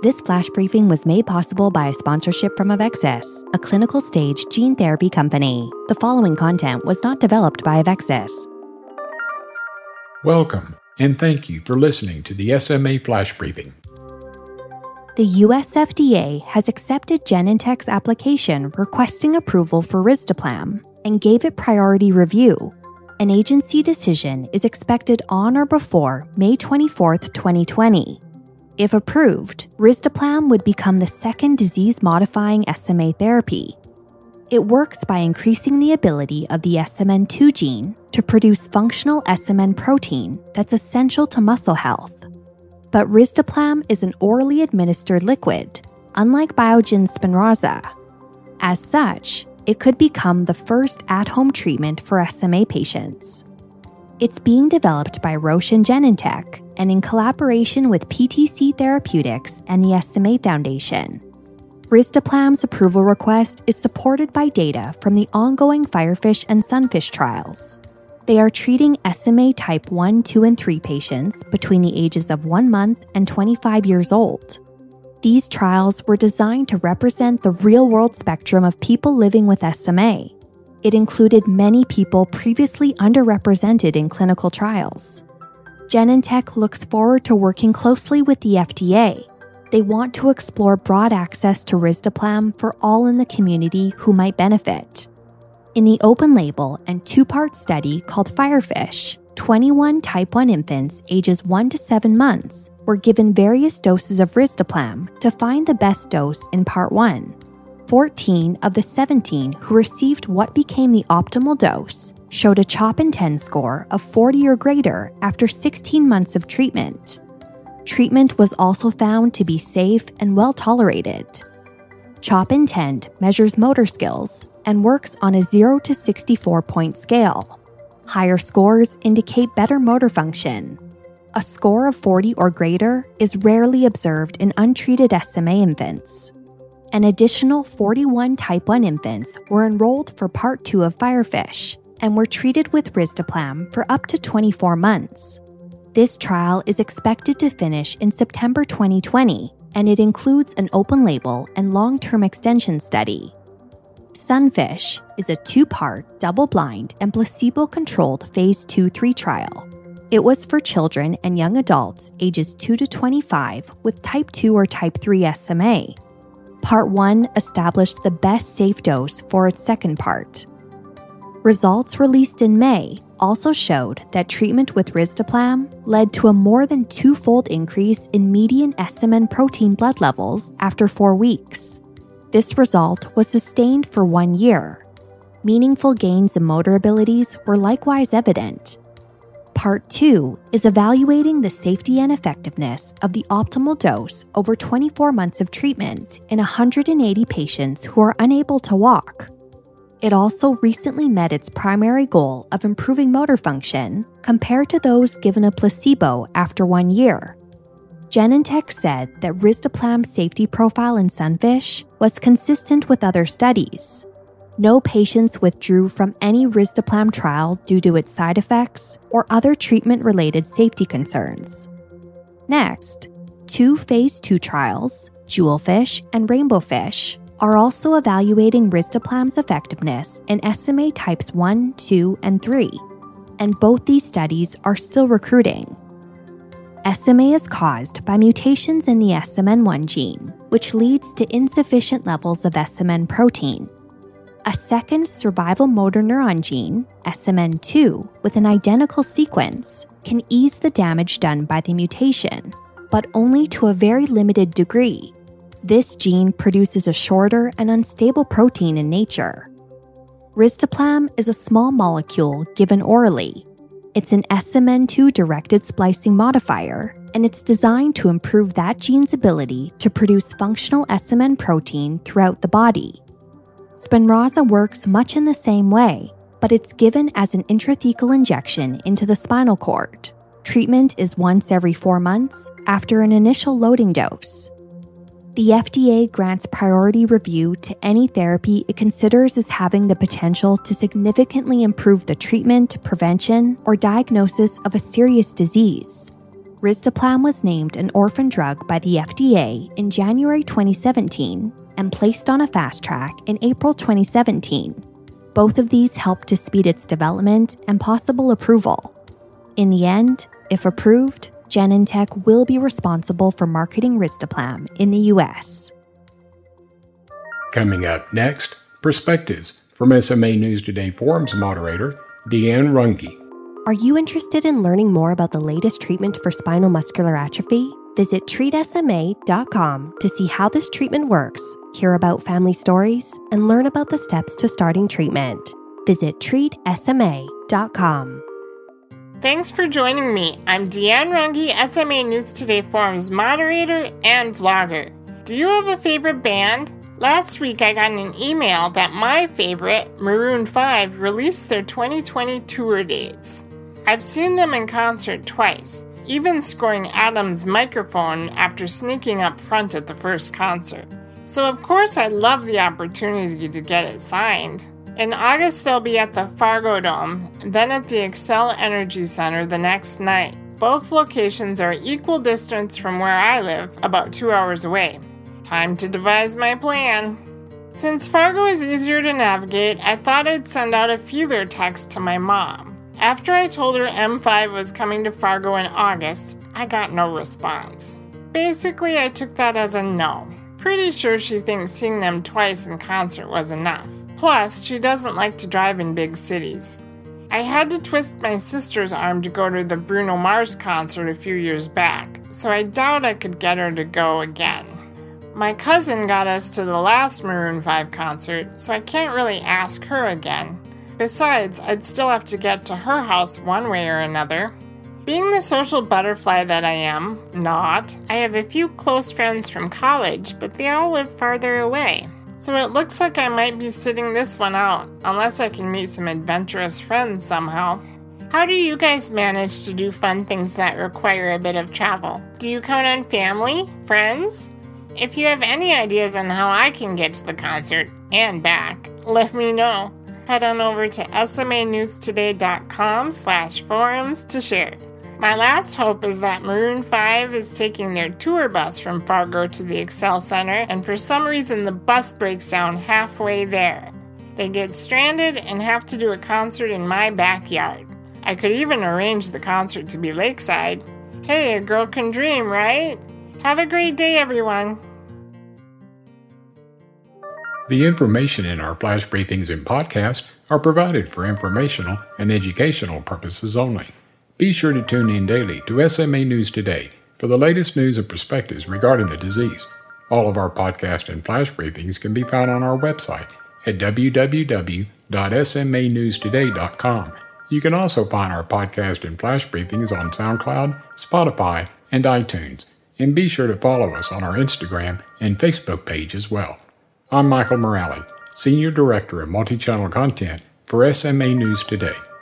This flash briefing was made possible by a sponsorship from Avexis, a clinical stage gene therapy company. The following content was not developed by Avexis. Welcome, and thank you for listening to the SMA Flash Briefing. The US FDA has accepted Genentech's application requesting approval for risdiplam and gave it priority review. An agency decision is expected on or before May 24, 2020. If approved, risdiplam would become the second disease-modifying SMA therapy. It works by increasing the ability of the SMN2 gene to produce functional SMN protein that's essential to muscle health. But risdiplam is an orally administered liquid, unlike Biogen's Spinraza. As such, it could become the first at-home treatment for SMA patients. It's being developed by Roche and Genentech and in collaboration with PTC Therapeutics and the SMA Foundation. Risdiplam's approval request is supported by data from the ongoing Firefish and Sunfish trials. They are treating SMA type 1, 2, and 3 patients between the ages of 1 month and 25 years old. These trials were designed to represent the real-world spectrum of people living with SMA. It included many people previously underrepresented in clinical trials. Genentech looks forward to working closely with the FDA. They want to explore broad access to risdiplam for all in the community who might benefit. In the open-label and 2-part study called Firefish, 21 type 1 infants ages 1 to 7 months were given various doses of risdiplam to find the best dose in Part 1. 14 of the 17 who received what became the optimal dose showed a CHOP-INTEND score of 40 or greater after 16 months of treatment. Treatment was also found to be safe and well tolerated. CHOP-INTEND measures motor skills and works on a 0 to 64-point scale. Higher scores indicate better motor function. A score of 40 or greater is rarely observed in untreated SMA infants. An additional 41 type 1 infants were enrolled for Part 2 of Firefish and were treated with risdiplam for up to 24 months. This trial is expected to finish in September 2020, and it includes an open-label and long-term extension study. Sunfish is a 2-part, double-blind, and placebo-controlled Phase 2-3 trial. It was for children and young adults ages 2 to 25 with Type 2 or Type 3 SMA. Part 1 established the best safe dose for its second part. Results released in May also showed that treatment with risdiplam led to a more than 2-fold increase in median SMN protein blood levels after 4 weeks. This result was sustained for 1 year. Meaningful gains in motor abilities were likewise evident. Part 2 is evaluating the safety and effectiveness of the optimal dose over 24 months of treatment in 180 patients who are unable to walk. It also recently met its primary goal of improving motor function compared to those given a placebo after 1 year. Genentech said that risdiplam's safety profile in Sunfish was consistent with other studies. No patients withdrew from any risdiplam trial due to its side effects or other treatment-related safety concerns. Next, 2 Phase 2 trials, Jewelfish and Rainbowfish, are also evaluating risdiplam's effectiveness in SMA types 1, 2, and 3, and both these studies are still recruiting. SMA is caused by mutations in the SMN1 gene, which leads to insufficient levels of SMN protein. A second survival motor neuron gene, SMN2, with an identical sequence, can ease the damage done by the mutation, but only to a very limited degree. This gene produces a shorter and unstable protein in nature. Risdiplam is a small molecule given orally. It's an SMN2-directed splicing modifier, and it's designed to improve that gene's ability to produce functional SMN protein throughout the body. Spinraza works much in the same way, but it's given as an intrathecal injection into the spinal cord. Treatment is once every 4 months after an initial loading dose. The FDA grants priority review to any therapy it considers as having the potential to significantly improve the treatment, prevention, or diagnosis of a serious disease. Risdiplam was named an orphan drug by the FDA in January 2017 and placed on a fast track in April 2017. Both of these helped to speed its development and possible approval. In the end, if approved, Genentech will be responsible for marketing Risdiplam in the U.S. Coming up next, perspectives from SMA News Today Forums moderator Deanne Runge. Are you interested in learning more about the latest treatment for spinal muscular atrophy? Visit treatsma.com to see how this treatment works, hear about family stories, and learn about the steps to starting treatment. Visit treatsma.com. Thanks for joining me. I'm Deanne Runge, SMA News Today Forums moderator and vlogger. Do you have a favorite band? Last week I got an email that my favorite, Maroon 5, released their 2020 tour dates. I've seen them in concert twice, even scoring Adam's microphone after sneaking up front at the first concert. So of course I love the opportunity to get it signed. In August they'll be at the Fargo Dome, then at the Xcel Energy Center the next night. Both locations are equal distance from where I live, about 2 hours away. Time to devise my plan. Since Fargo is easier to navigate, I thought I'd send out a feeler text to my mom. After I told her M5 was coming to Fargo in August, I got no response. Basically, I took that as a no. Pretty sure she thinks seeing them twice in concert was enough. Plus, she doesn't like to drive in big cities. I had to twist my sister's arm to go to the Bruno Mars concert a few years back, so I doubt I could get her to go again. My cousin got us to the last Maroon 5 concert, so I can't really ask her again. Besides, I'd still have to get to her house one way or another. Being the social butterfly that I am, not, I have a few close friends from college, but they all live farther away. So it looks like I might be sitting this one out, unless I can meet some adventurous friends somehow. How do you guys manage to do fun things that require a bit of travel? Do you count on family? Friends? If you have any ideas on how I can get to the concert and back, let me know. Head on over to smanewstoday.com/forums to share. My last hope is that Maroon 5 is taking their tour bus from Fargo to the Xcel Center, and for some reason the bus breaks down halfway there. They get stranded and have to do a concert in my backyard. I could even arrange the concert to be lakeside. Hey, a girl can dream, right? Have a great day, everyone. The information in our flash briefings and podcasts are provided for informational and educational purposes only. Be sure to tune in daily to SMA News Today for the latest news and perspectives regarding the disease. All of our podcast and flash briefings can be found on our website at www.smanewstoday.com. You can also find our podcast and flash briefings on SoundCloud, Spotify, and iTunes. And be sure to follow us on our Instagram and Facebook page as well. I'm Michael Morale, Senior Director of Multi-Channel Content for SMA News Today.